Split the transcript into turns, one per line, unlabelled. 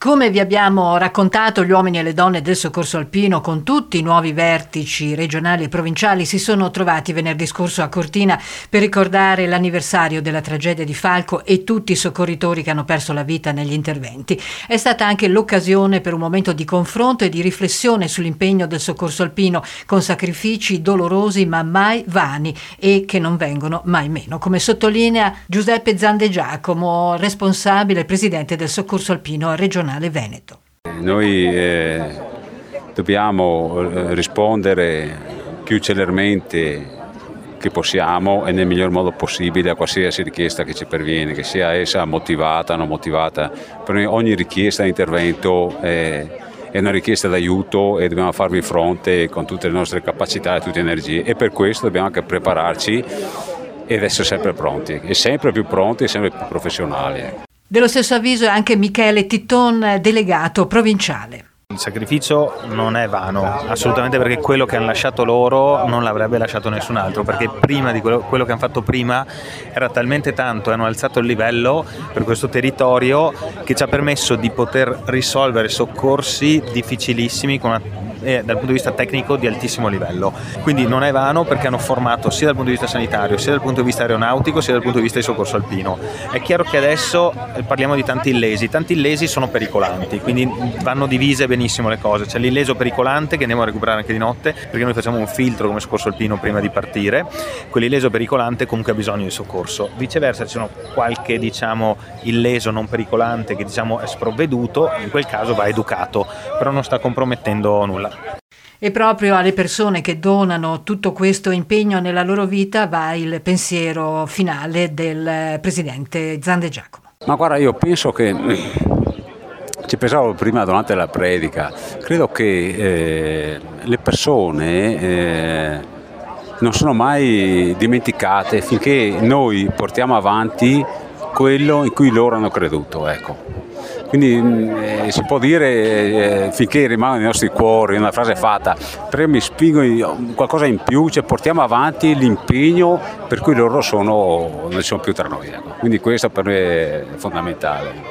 Come vi abbiamo raccontato, gli uomini e le donne del soccorso alpino, con tutti i nuovi vertici regionali e provinciali, si sono trovati venerdì scorso a Cortina per ricordare l'anniversario della tragedia di Falco e tutti i soccorritori che hanno perso la vita negli interventi. È stata anche l'occasione per un momento di confronto e di riflessione sull'impegno del soccorso alpino, con sacrifici dolorosi ma mai vani e che non vengono mai meno, come sottolinea Giuseppe Zandegiacomo, responsabile e presidente del soccorso alpino regionale Veneto.
Noi dobbiamo rispondere più celermente che possiamo e nel miglior modo possibile a qualsiasi richiesta che ci perviene, che sia essa motivata o non motivata. Per noi ogni richiesta di intervento è una richiesta d'aiuto e dobbiamo farvi fronte con tutte le nostre capacità e tutte le energie, e per questo dobbiamo anche prepararci ed essere sempre pronti, e sempre più pronti e sempre più professionali.
Dello stesso avviso è anche Michele Titton, delegato provinciale.
Il sacrificio non è vano, assolutamente, perché quello che hanno lasciato loro non l'avrebbe lasciato nessun altro, perché prima di quello che hanno fatto prima era talmente tanto, hanno alzato il livello per questo territorio che ci ha permesso di poter risolvere soccorsi difficilissimi dal punto di vista tecnico di altissimo livello. Quindi non è vano, perché hanno formato sia dal punto di vista sanitario, sia dal punto di vista aeronautico, sia dal punto di vista di soccorso alpino. È chiaro che adesso parliamo di tanti illesi sono pericolanti, quindi vanno divise benissimo le cose. C'è l'illeso pericolante che andiamo a recuperare anche di notte, perché noi facciamo un filtro come soccorso alpino prima di partire. Quell'illeso pericolante comunque ha bisogno di soccorso. Viceversa, ci sono qualche illeso non pericolante che è sprovveduto, in quel caso va educato, però non sta compromettendo nulla.
E proprio alle persone che donano tutto questo impegno nella loro vita va il pensiero finale del presidente Zandegiacomo.
Ma guarda, io penso che ci pensavo prima durante la predica, credo che le persone non sono mai dimenticate finché noi portiamo avanti quello in cui loro hanno creduto, ecco. Quindi si può dire finché rimane nei nostri cuori, una frase fatta, però mi spingo qualcosa in più, cioè portiamo avanti l'impegno per cui loro non sono più tra noi, ecco. Quindi questo per me è fondamentale.